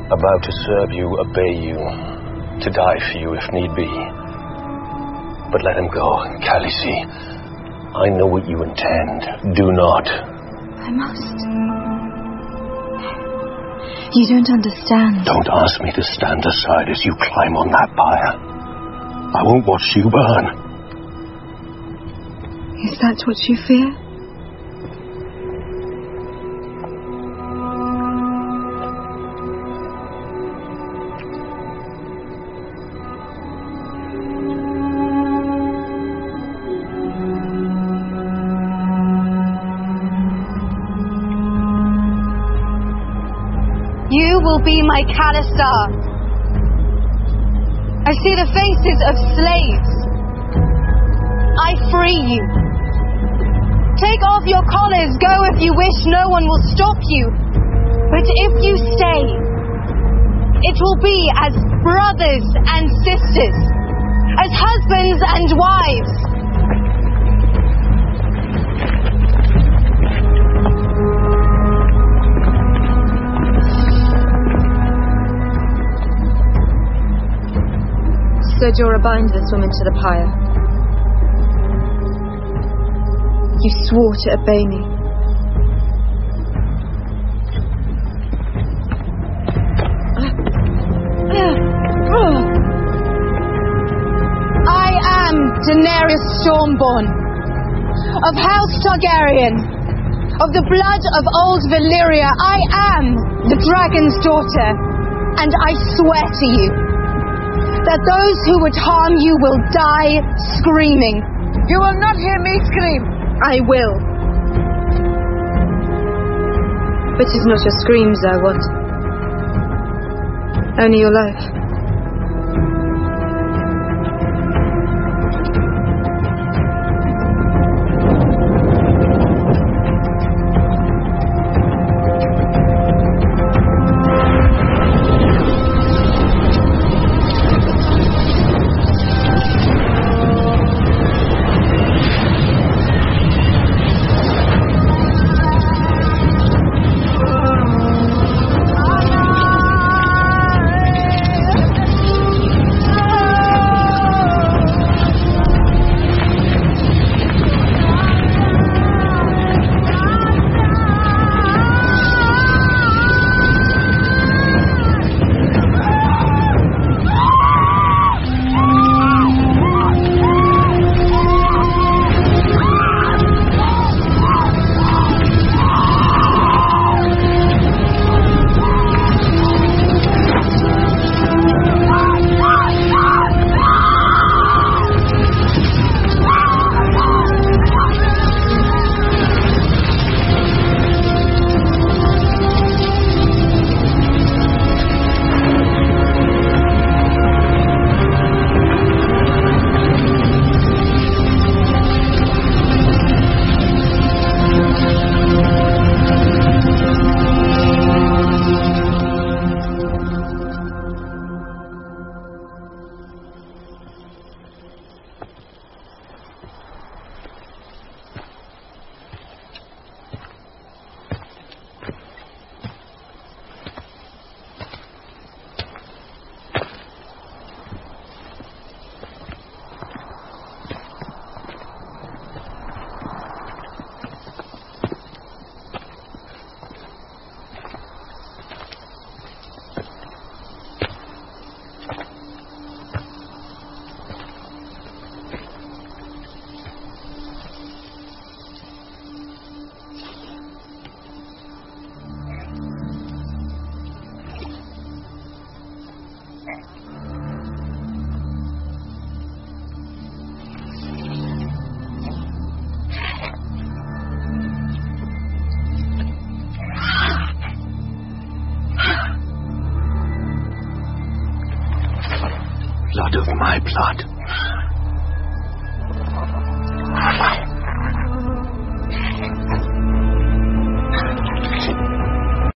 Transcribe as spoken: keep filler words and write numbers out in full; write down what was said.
About to serve you, obey you, to die for you if need be. But let him go, Khaleesi. I know what you intend. Do not. I must. You don't understand. Don't ask me to stand aside as you climb on that pyre. I won't watch you burn. Is that what you fear? You will be my Khalasar. I see the faces of slaves. I free you. Take off your collars, go if you wish, no one will stop you. But if you stay, it will be as brothers and sisters, as husbands and wives. Ser Jorah, bind this woman to the pyre. You swore to obey me. I am Daenerys Stormborn, of House Targaryen, of the blood of old Valyria. I am the dragon's daughter, and I swear to you that those who would harm you will die screaming. You will not hear me scream. I will. But it's not your screams I want. Only your life. Blood of my blood.